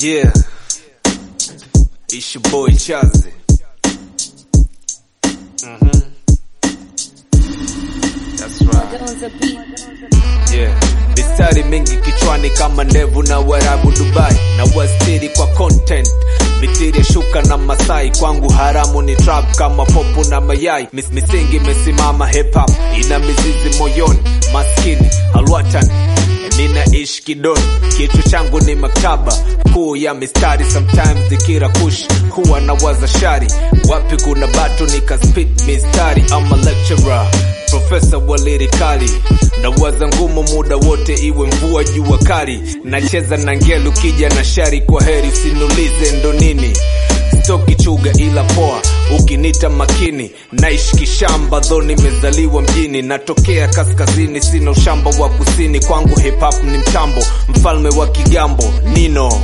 Yeah, it's your boy Chazi. That's right. Yeah, mistari mingi kichwani kama ndevu na Warabu Dubai. Na wastiri kwa content, mitiri shuka na Masai. Kwangu haramu ni trap kama popo na mayai. Misingi mesimama hip hop, ina mizizi moyoni. Maskini, halwatan, ninaishi kidoni. Kichwa changu ni maktaba kuu ya mistari. Sometimes dikira kush huwa na waza shari. Wapi kuna bato nika spit mistari. I'm a lecturer, professor wa lirikali. Na waza ngumu muda wote iwe mvua jua kali. Nacheza na ngelu kija na shari. Kwa heri sinulize ndo nini. Stoki chuga ila poa, ukinita makini. Naishi kishamba dho nimezaliwa mjini. Natokea kaskazini, sina ushamba wa kusini. Kwangu hip hop ni mtambo, mfalme wa kigambo Nino.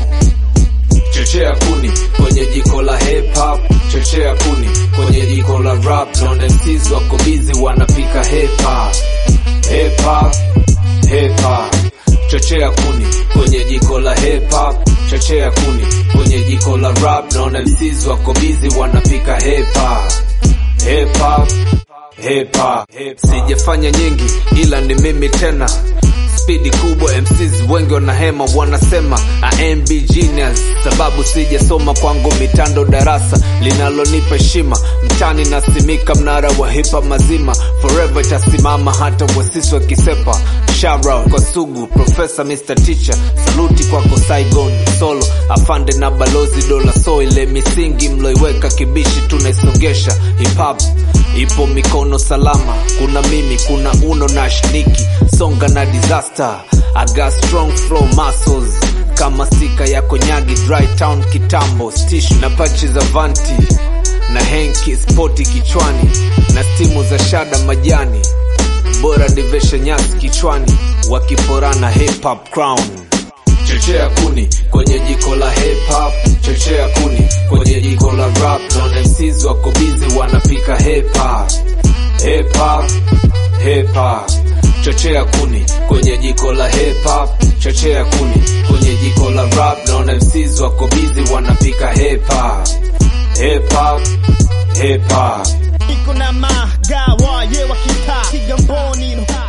Chochea kuni kwenye jiko la hip hop. Chochea kuni kwenye jiko la rap. Non MCs wako busy wanapika hip hop. Hip hop, hip hop. Chochea kuni kwenye jiko la hip hop. Chochea kuni kwenye jiko la rap. Non MCs wako busy wanapika hip hop. Hip hop, hip hop. Sijafanya nyingi ila ni mimi tena. Speedy kubwa MCs wengi wanahema. Wanasema I am be genius, sababu sijasoma. Kwangu mitando darasa linalonipa heshima. Mtani nasimika mnara wa hip hop mazima. Forever itasimama hata wasisi wakisepa. Shout out kwa Sugu, Professor Mr. Teacher. Saluti kwako Saigon, Solo, Afande na Balozi Dola. So ile misingi mloiweka kibishi tunaisongesha. Hip hop ipo mikono salama. Kuna mimi, kuna Uno na Shniki, Songa na Disaster. I got strong flow muscles kama stika ya konyagi. Dry town kitambo, stish na punch za vanti. Na henki spoti kichwani. Na stimu za shada majani. Bora divesha nyasi kichwani. Wakiporana hip hop crown. Chochea kuni kwenye jiko la hip hop. Chochea kuni kwenye jiko la rap. Non MCs wako busy wanapika hip hop. Hip hop, hip hop. Chochea kuni kwenye jiko la hip hop. Chochea kuni kwenye jiko la rap. Non MCs wako busy wanapika hip hop. Hip hop, hip hop. Iko na magawa ye wakita Kigamboni no